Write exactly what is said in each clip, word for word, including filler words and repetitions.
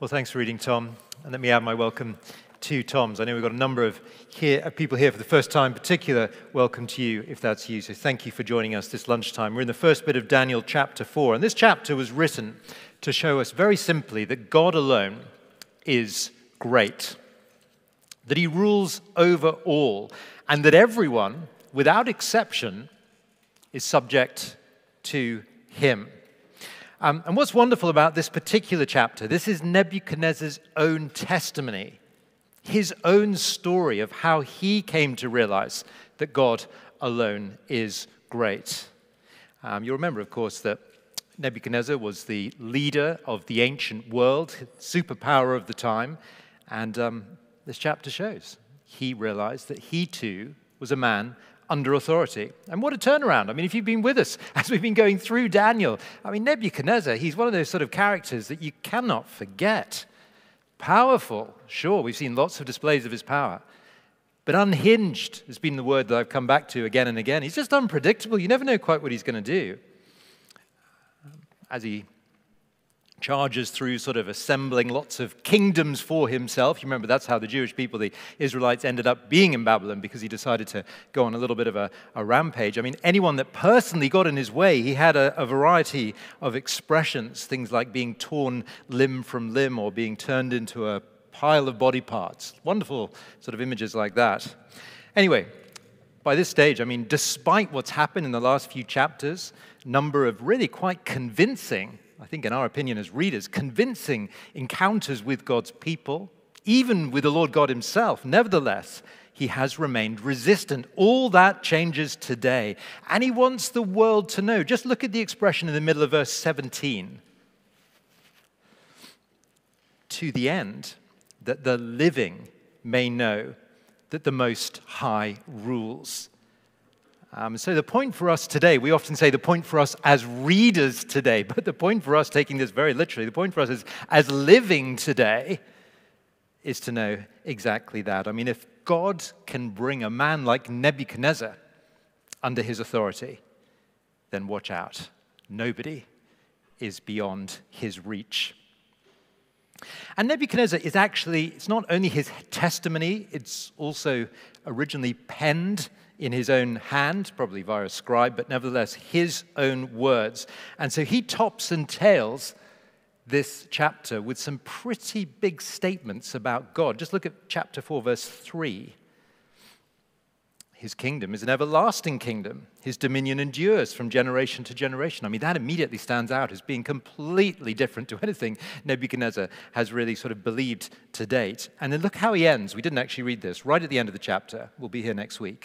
Well, thanks for reading, Tom. And let me add my welcome to Tom's. I know we've got a number of here, people here for the first time. Particular welcome to you, if that's you. So thank you for joining us this lunchtime. We're in the first bit of Daniel chapter four. And this chapter was written to show us very simply that God alone is great, that he rules over all, and that everyone, without exception, is subject to him. Um, and what's wonderful about this particular chapter, this is Nebuchadnezzar's own testimony, his own story of how he came to realize that God alone is great. Um, you remember, of course, that Nebuchadnezzar was the leader of the ancient world, superpower of the time, and um, this chapter shows he realized that he too was a man under authority. And what a turnaround. I mean, if you've been with us as we've been going through Daniel, I mean, Nebuchadnezzar, he's one of those sort of characters that you cannot forget. Powerful, sure, we've seen lots of displays of his power, but unhinged has been the word that I've come back to again and again. He's just unpredictable. You never know quite what he's going to do. As he charges through sort of assembling lots of kingdoms for himself. You remember that's how the Jewish people, the Israelites, ended up being in Babylon, because he decided to go on a little bit of a, a rampage. I mean, anyone that personally got in his way, he had a, a variety of expressions, things like being torn limb from limb or being turned into a pile of body parts. Wonderful sort of images like that. Anyway, by this stage, I mean, despite what's happened in the last few chapters, a number of really quite convincing, I think in our opinion as readers, convincing encounters with God's people, even with the Lord God himself, nevertheless, he has remained resistant. All that changes today. And he wants the world to know. Just look at the expression in the middle of verse seventeen. To the end that the living may know that the Most High rules. Um, so the point for us today, we often say the point for us as readers today, but the point for us, taking this very literally, the point for us is, as living today, is to know exactly that. I mean, if God can bring a man like Nebuchadnezzar under his authority, then watch out. Nobody is beyond his reach. And Nebuchadnezzar is actually, it's not only his testimony, it's also originally penned in his own hand, probably via a scribe, but nevertheless his own words. And so he tops and tails this chapter with some pretty big statements about God. Just look at chapter four, verse three. His kingdom is an everlasting kingdom. His dominion endures from generation to generation. I mean, that immediately stands out as being completely different to anything Nebuchadnezzar has really sort of believed to date. And then look how he ends. We didn't actually read this. Right at the end of the chapter. We'll be here next week.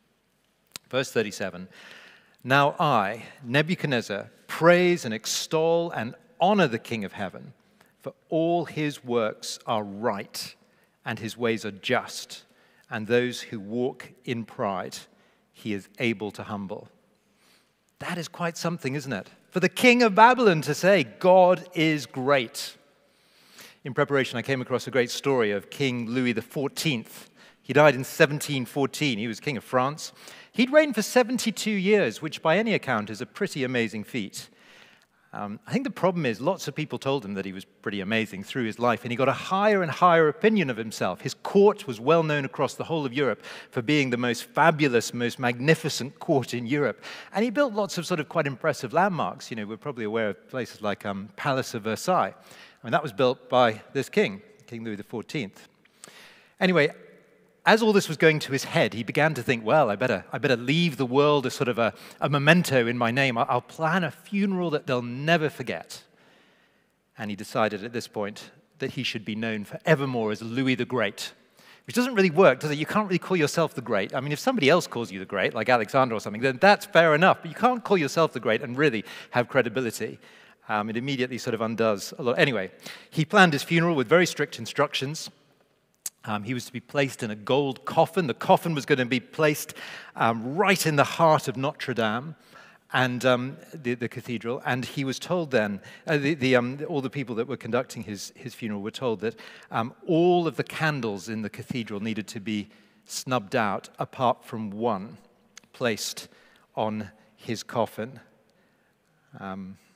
Verse thirty-seven. Now I, Nebuchadnezzar, praise and extol and honor the King of heaven, for all his works are right and his ways are just, and those who walk in pride he is able to humble. That is quite something, isn't it? For the king of Babylon to say, God is great. In preparation, I came across a great story of King Louis the fourteenth. He died in seventeen fourteen. He was king of France. He'd reigned for seventy-two years, which by any account is a pretty amazing feat. Um, I think the problem is lots of people told him that he was pretty amazing through his life, and he got a higher and higher opinion of himself. His court was well known across the whole of Europe for being the most fabulous, most magnificent court in Europe. And he built lots of sort of quite impressive landmarks. You know, we're probably aware of places like um, Palace of Versailles. I mean, that was built by this king, King Louis the fourteenth. Anyway, as all this was going to his head, he began to think, well, I better, I better leave the world as sort of a, a memento in my name. I'll plan a funeral that they'll never forget. And he decided at this point that he should be known forevermore as Louis the Great, which doesn't really work, does it? You can't really call yourself the Great. I mean, if somebody else calls you the Great, like Alexander or something, then that's fair enough. But you can't call yourself the Great and really have credibility. Um, it immediately sort of undoes a lot. Anyway, he planned his funeral with very strict instructions. Um, he was to be placed in a gold coffin. The coffin was going to be placed um, right in the heart of Notre Dame and um, the, the cathedral. And he was told then, uh, the, the, um, all the people that were conducting his, his funeral were told that um, all of the candles in the cathedral needed to be snubbed out, apart from one placed on his coffin. Um,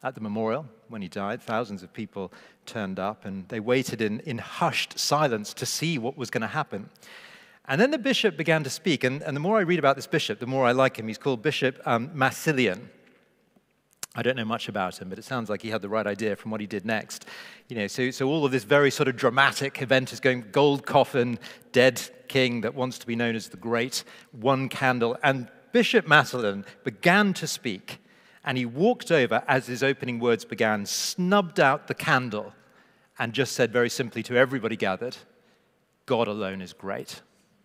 at the memorial when he died. Thousands of people turned up, and they waited in, in hushed silence to see what was going to happen. And then the bishop began to speak, and, and the more I read about this bishop, the more I like him. He's called Bishop um, Massilian. I don't know much about him, but it sounds like he had the right idea from what he did next. You know, so, so all of this very sort of dramatic event is going, gold coffin, dead king that wants to be known as the Great, one candle. And Bishop Massilian began to speak, and he walked over as his opening words began, snubbed out the candle, and just said very simply to everybody gathered, God alone is great.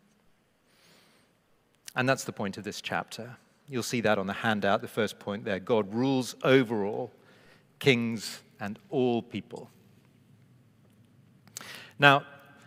And that's the point of this chapter. You'll see that on the handout, the first point there. God rules over all, kings and all people. Now,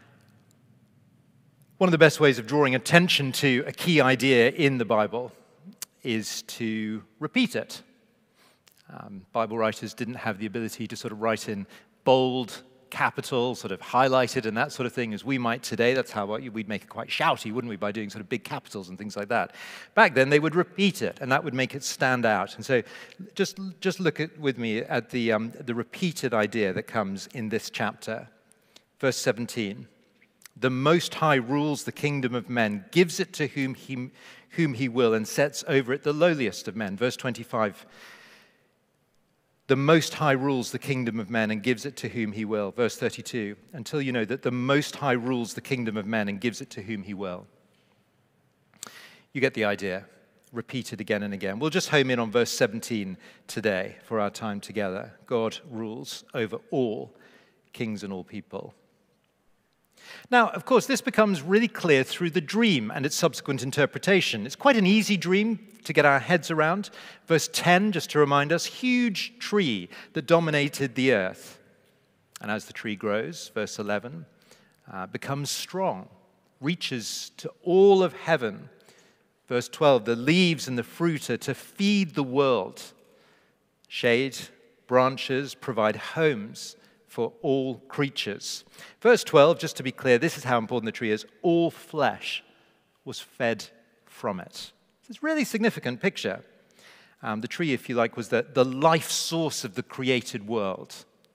one of the best ways of drawing attention to a key idea in the Bible is to repeat it. Um, Bible writers didn't have the ability to sort of write in bold, capital, sort of highlighted and that sort of thing as we might today. That's how we'd make it quite shouty, wouldn't we, by doing sort of big capitals and things like that. Back then, they would repeat it, and that would make it stand out. And so just, just look at, with me at the, um, the repeated idea that comes in this chapter. Verse seventeen, the Most High rules the kingdom of men, gives it to whom he, whom he will, and sets over it the lowliest of men. Verse twenty-five, the Most High rules the kingdom of men and gives it to whom he will. Verse thirty-two, until you know that the Most High rules the kingdom of men and gives it to whom he will. You get the idea. Repeated again and again. We'll just home in on verse seventeen today for our time together. God rules over all kings and all people. Now, of course, this becomes really clear through the dream and its subsequent interpretation. It's quite an easy dream to get our heads around. Verse ten, just to remind us, huge tree that dominated the earth. And as the tree grows, verse eleven, uh, becomes strong, reaches to all of heaven. Verse twelve, the leaves and the fruit are to feed the world. Shade, branches provide homes for all creatures. Verse twelve, just to be clear, this is how important the tree is. All flesh was fed from it. It's a really significant picture. Um, the tree, if you like, was the, the life source of the created world.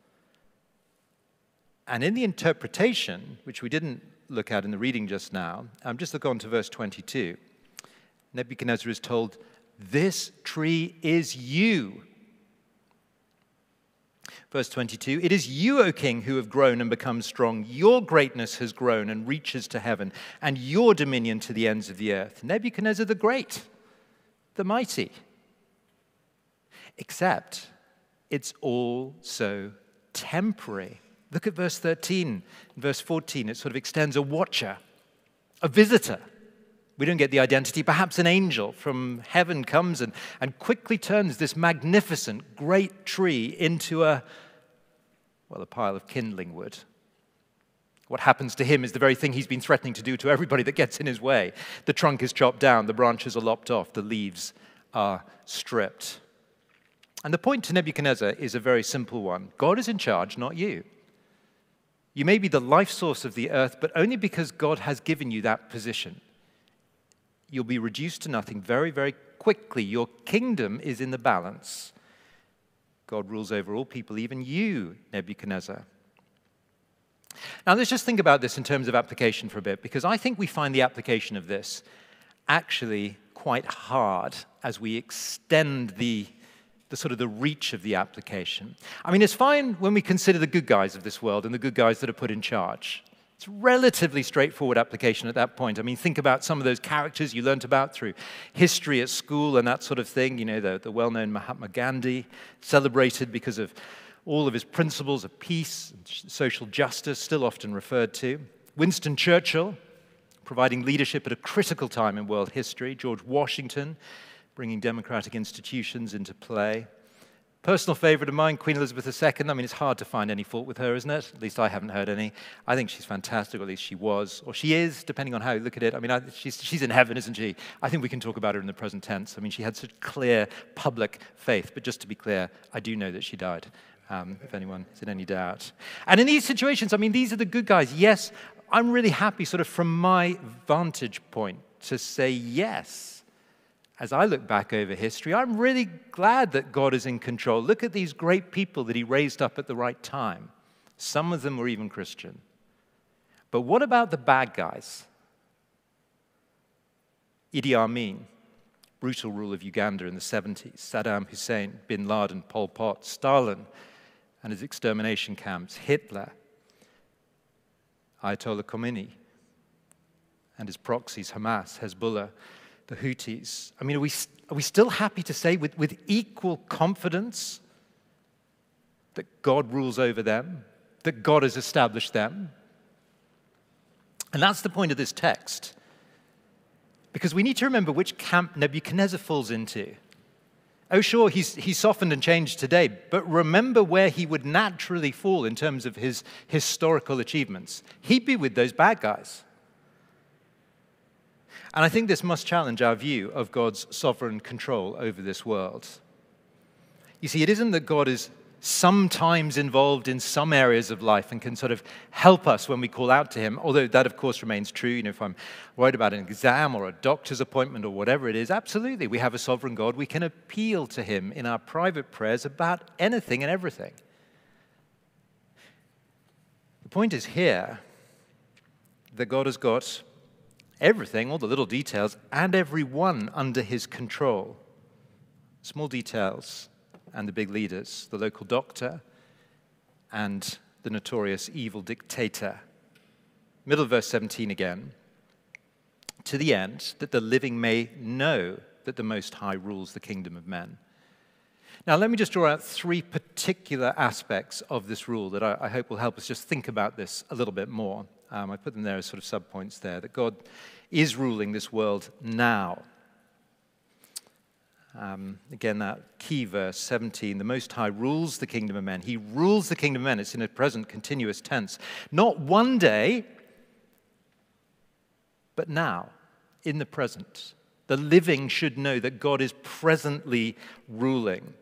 And in the interpretation, which we didn't look at in the reading just now, um, just look on to verse twenty-two. Nebuchadnezzar is told, this tree is you. Verse twenty-two, it is you, O king, who have grown and become strong. Your greatness has grown and reaches to heaven, and your dominion to the ends of the earth. Nebuchadnezzar the great, the mighty. Except it's all so temporary. Look at verse thirteen. In verse fourteen, it sort of extends a watcher, a visitor. We don't get the identity. Perhaps an angel from heaven comes and, and quickly turns this magnificent, great tree into a, well, a pile of kindling wood. What happens to him is the very thing he's been threatening to do to everybody that gets in his way. The trunk is chopped down, the branches are lopped off, the leaves are stripped. And the point to Nebuchadnezzar is a very simple one. God is in charge, not you. You may be the life source of the earth, but only because God has given you that position. You'll be reduced to nothing very, very quickly. Your kingdom is in the balance. God rules over all people, even you, Nebuchadnezzar. Now, let's just think about this in terms of application for a bit, because I think we find the application of this actually quite hard as we extend the, the sort of the reach of the application. I mean, it's fine when we consider the good guys of this world and the good guys that are put in charge. It's a relatively straightforward application at that point. I mean, think about some of those characters you learnt about through history at school and that sort of thing. You know, the, the well-known Mahatma Gandhi, celebrated because of all of his principles of peace and social justice, still often referred to. Winston Churchill, providing leadership at a critical time in world history. George Washington, bringing democratic institutions into play. Personal favorite of mine, Queen Elizabeth the Second. I mean, it's hard to find any fault with her, isn't it? At least I haven't heard any. I think she's fantastic, or at least she was. Or she is, depending on how you look at it. I mean, I, she's, she's in heaven, isn't she? I think we can talk about her in the present tense. I mean, she had such clear public faith. But just to be clear, I do know that she died, um, if anyone is in any doubt. And in these situations, I mean, these are the good guys. Yes, I'm really happy, sort of from my vantage point, to say yes. as I look back over history, I'm really glad that God is in control. Look at these great people that he raised up at the right time. Some of them were even Christian. But what about the bad guys? Idi Amin, brutal rule of Uganda in the seventies, Saddam Hussein, Bin Laden, Pol Pot, Stalin and his extermination camps, Hitler, Ayatollah Khomeini and his proxies, Hamas, Hezbollah, the Houthis. I mean, are we, are we still happy to say with, with equal confidence that God rules over them, that God has established them? And that's the point of this text. Because we need to remember which camp Nebuchadnezzar falls into. Oh, sure, he's, he's softened and changed today, but remember where he would naturally fall in terms of his historical achievements. He'd be with those bad guys. And I think this must challenge our view of God's sovereign control over this world. You see, it isn't that God is sometimes involved in some areas of life and can sort of help us when we call out to him, although that, of course, remains true. You know, if I'm worried about an exam or a doctor's appointment or whatever it is, absolutely, we have a sovereign God. We can appeal to him in our private prayers about anything and everything. The point is here that God has got everything, all the little details, and everyone under his control. Small details and the big leaders, the local doctor and the notorious evil dictator. Middle of verse seventeen again. To the end that the living may know that the Most High rules the kingdom of men. Now, let me just draw out three particular aspects of this rule that I, I hope will help us just think about this a little bit more. Um, I put them there as sort of subpoints there, that God is ruling this world now. Um, again, that key verse, seventeen, the Most High rules the kingdom of men. He rules the kingdom of men. It's in a present continuous tense. Not one day, but now, in the present. The living should know that God is presently ruling.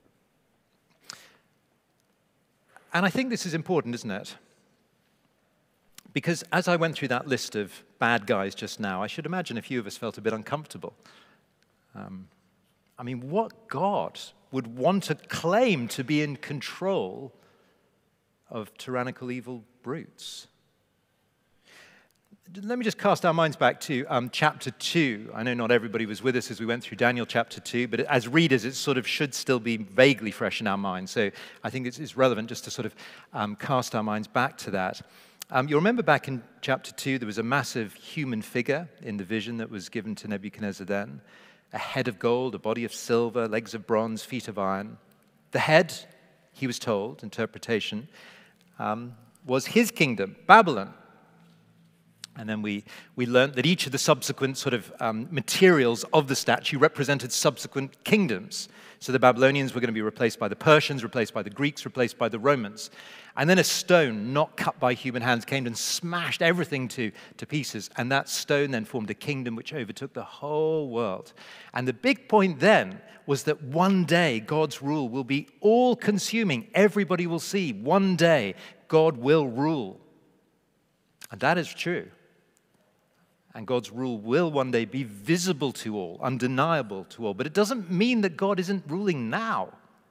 And I think this is important, isn't it? Because as I went through that list of bad guys just now, I should imagine a few of us felt a bit uncomfortable. Um, I mean, what God would want to claim to be in control of tyrannical evil brutes? Let me just cast our minds back to um, chapter two. I know not everybody was with us as we went through Daniel chapter two, but as readers, it sort of should still be vaguely fresh in our minds. So I think it's, it's relevant just to sort of um, cast our minds back to that. Um, you'll remember back in chapter two, there was a massive human figure in the vision that was given to Nebuchadnezzar then. A head of gold, a body of silver, legs of bronze, feet of iron. The head, he was told, interpretation, um, was his kingdom, Babylon. And then we, we learned that each of the subsequent sort of um, materials of the statue represented subsequent kingdoms. So the Babylonians were going to be replaced by the Persians, replaced by the Greeks, replaced by the Romans. And then a stone, not cut by human hands, came and smashed everything to, to pieces. And that stone then formed a kingdom which overtook the whole world. And the big point then was that one day God's rule will be all-consuming. Everybody will see one day God will rule. And that is true. And God's rule will one day be visible to all, undeniable to all. But it doesn't mean that God isn't ruling now.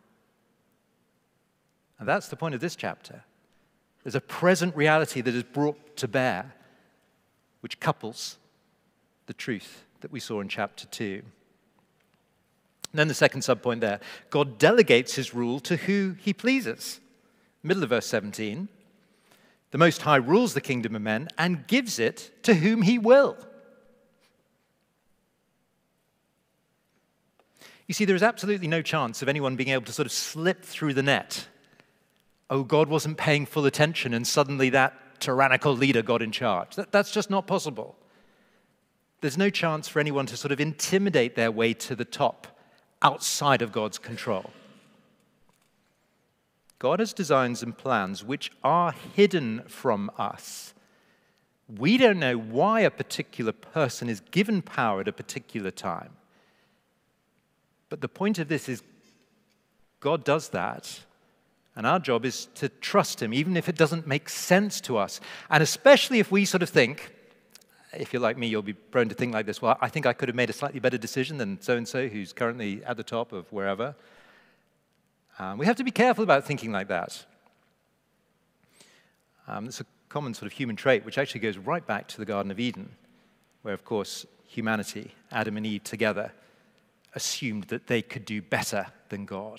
And that's the point of this chapter. There's a present reality that is brought to bear, which couples the truth that we saw in chapter two. And then the second subpoint there, God delegates his rule to who he pleases. Middle of verse seventeen. The Most High rules the kingdom of men and gives it to whom he will. You see, there is absolutely no chance of anyone being able to sort of slip through the net. Oh, God wasn't paying full attention and suddenly that tyrannical leader got in charge. That, that's just not possible. There's no chance for anyone to sort of intimidate their way to the top outside of God's control. God has designs and plans which are hidden from us. We don't know why a particular person is given power at a particular time. But the point of this is God does that, and our job is to trust him, even if it doesn't make sense to us. And especially if we sort of think, if you're like me, you'll be prone to think like this. Well, I think I could have made a slightly better decision than so-and-so who's currently at the top of wherever. Um, we have to be careful about thinking like that. Um, it's a common sort of human trait, which actually goes right back to the Garden of Eden, where, of course, humanity, Adam and Eve together, assumed that they could do better than God.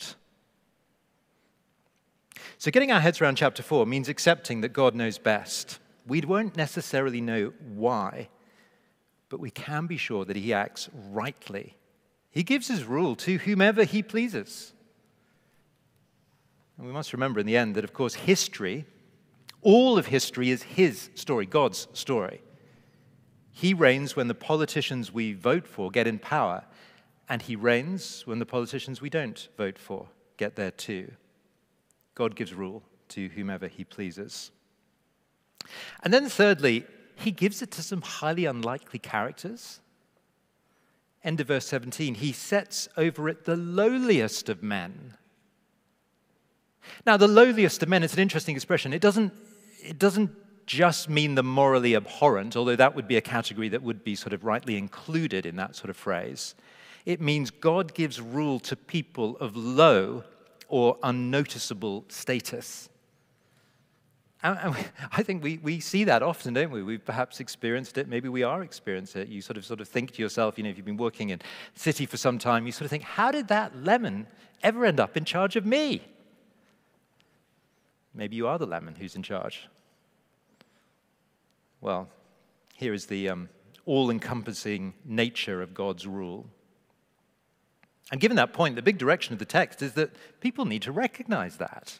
So getting our heads around chapter four means accepting that God knows best. We won't necessarily know why, but we can be sure that he acts rightly. He gives his rule to whomever he pleases. And we must remember in the end that, of course, history, all of history is his story, God's story. He reigns when the politicians we vote for get in power, and he reigns when the politicians we don't vote for get there too. God gives rule to whomever he pleases. And then thirdly, he gives it to some highly unlikely characters. End of verse seventeen, he sets over it the lowliest of men. Now, the lowliest of men is an interesting expression. It doesn't, it doesn't just mean the morally abhorrent, although that would be a category that would be sort of rightly included in that sort of phrase. It means God gives rule to people of low or unnoticeable status. And I think we, we see that often, don't we? We've perhaps experienced it. Maybe we are experiencing it. You sort of sort of think to yourself, you know, if you've been working in the city for some time, you sort of think, how did that lemon ever end up in charge of me? Maybe you are the lemon who's in charge. Well, here is the um, all-encompassing nature of God's rule. And given that point, the big direction of the text is that people need to recognize that.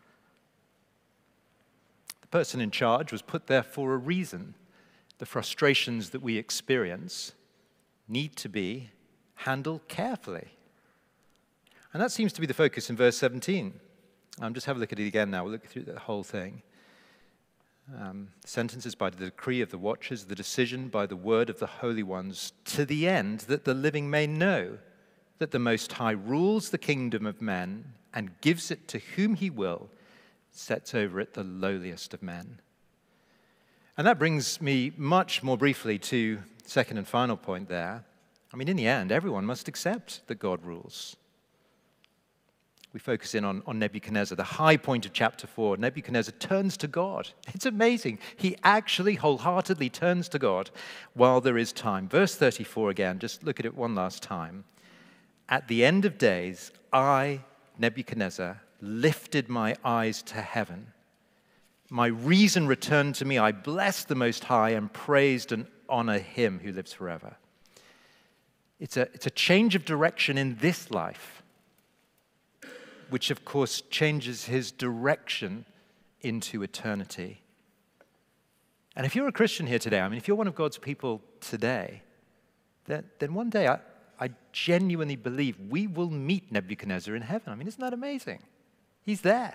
The person in charge was put there for a reason. The frustrations that we experience need to be handled carefully. And that seems to be the focus in verse seventeen. Um, just have a look at it again now. We'll look through the whole thing. Um, sentences by the decree of the watchers, the decision by the word of the holy ones, to the end that the living may know that the Most High rules the kingdom of men and gives it to whom he will, sets over it the lowliest of men. And that brings me much more briefly to the second and final point there. I mean, in the end, everyone must accept that God rules. We focus in on, on Nebuchadnezzar, the high point of chapter four. Nebuchadnezzar turns to God. It's amazing. He actually wholeheartedly turns to God while there is time. Verse thirty-four again, just look at it one last time. At the end of days, I, Nebuchadnezzar, lifted my eyes to heaven. My reason returned to me. I blessed the Most High and praised and honored him who lives forever. It's a, it's a change of direction in this life, which of course changes his direction into eternity. And if you're a Christian here today, I mean, if you're one of God's people today, then, then one day I, I genuinely believe we will meet Nebuchadnezzar in heaven. I mean, isn't that amazing? He's there.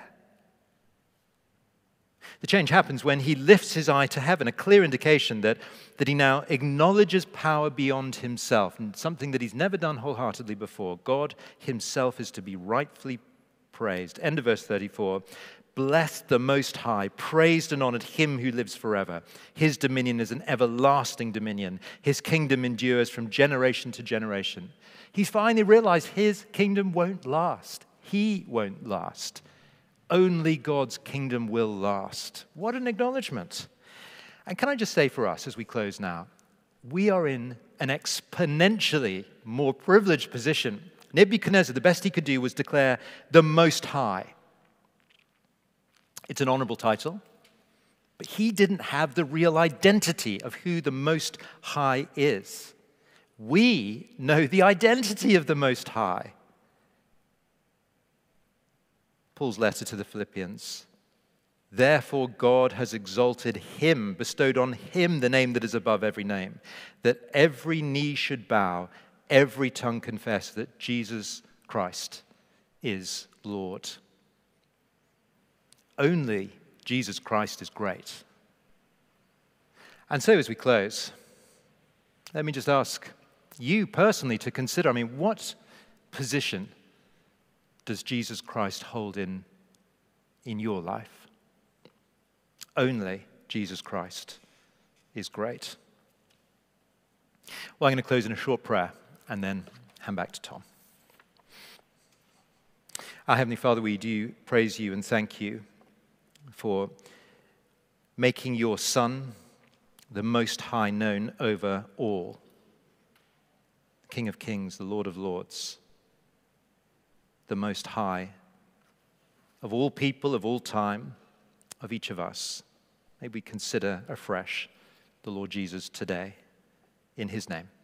The change happens when he lifts his eye to heaven, a clear indication that, that he now acknowledges power beyond himself, and something that he's never done wholeheartedly before. God himself is to be rightfully praised. End of verse thirty-four. Blessed the Most High, praised and honored him who lives forever. His dominion is an everlasting dominion. His kingdom endures from generation to generation. He's finally realized his kingdom won't last. He won't last. Only God's kingdom will last. What an acknowledgement. And can I just say for us as we close now, we are in an exponentially more privileged position. Nebuchadnezzar, the best he could do was declare the Most High. It's an honorable title, but he didn't have the real identity of who the Most High is. We know the identity of the Most High. Paul's letter to the Philippians. Therefore God has exalted him, bestowed on him the name that is above every name, that every knee should bow, every tongue confess that Jesus Christ is Lord. Only Jesus Christ is great. And so as we close, let me just ask you personally to consider, I mean, what position does Jesus Christ hold in, in your life? Only Jesus Christ is great. Well, I'm going to close in a short prayer and then hand back to Tom. Our Heavenly Father, we do praise you and thank you for making your Son the Most High known over all, the King of Kings, the Lord of Lords, the Most High of all people, of all time, of each of us. May we consider afresh the Lord Jesus today, in his name.